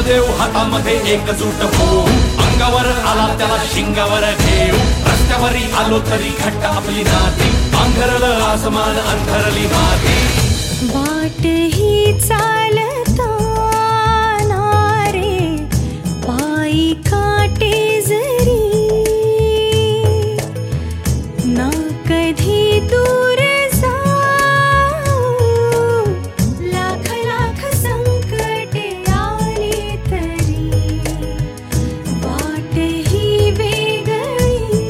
देव हातामध्ये एकजूट होऊ, अंगावर आला त्याला शिंगावर घेऊ, रस्त्यावरी आलो तरी घट्ट आपली नाती, पांघरलं आसमान अंथरली माती. वाट ही चालताना रे पायी काटे जरी, ना कधी दूर जाऊ, लाख लाख संकटे आली तरी, वाट ही वेगळी.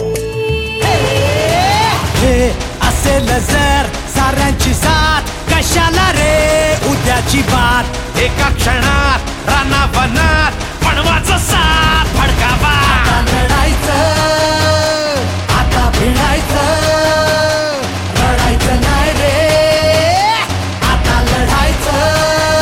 हे असेल जर साऱ्यांची साथ, कशाला रे उद्याची बात. एका क्षणात रानावनात पणवाचं साथ फडकावा. आता लढायचं, आता भिडायचं, रडायचं नाही रे, आता लढायचं.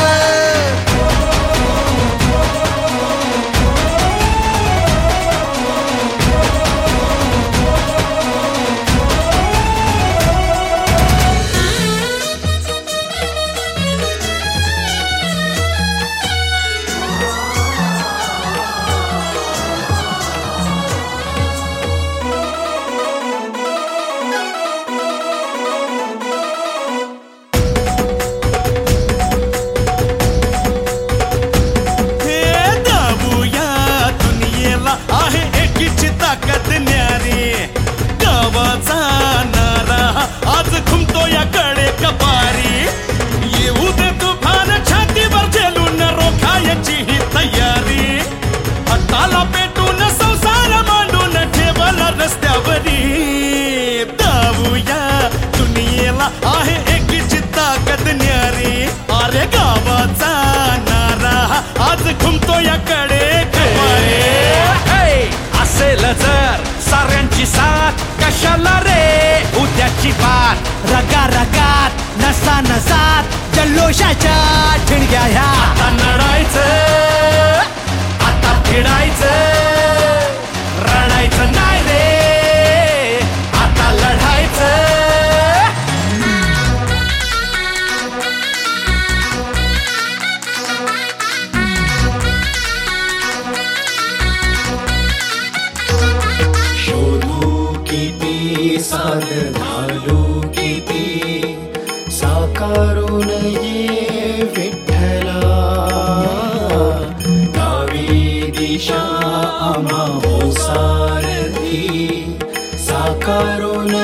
आहे एकीची ताकद न्यारी, गावाचा नारा आज घुमतो याकडे कपारी. येऊ दे तुफान छातीवर झेलून रोखायची ही तयारी, हाताला पेटून संसार मांडून ठेवला रस्त्यावरी. धावूया दुनियेला आहे एकीची ताकद न्यारी, अरे गावाचा नारा आज घुमतो याकडे कपारी. असेल जर साऱ्यांची साथ, कशाला रे उद्याची बात. रगा रगात नसा नसात जल्लोषाच्या ठिणग्या ह्या. आता लढायचं, आता फिरायचं, रडायचं नाही रे, आता लढायचं. साध घालू किती, साकारून ये विठ्ठला, गावी दिशा आम्हा हो सारथी, साकारून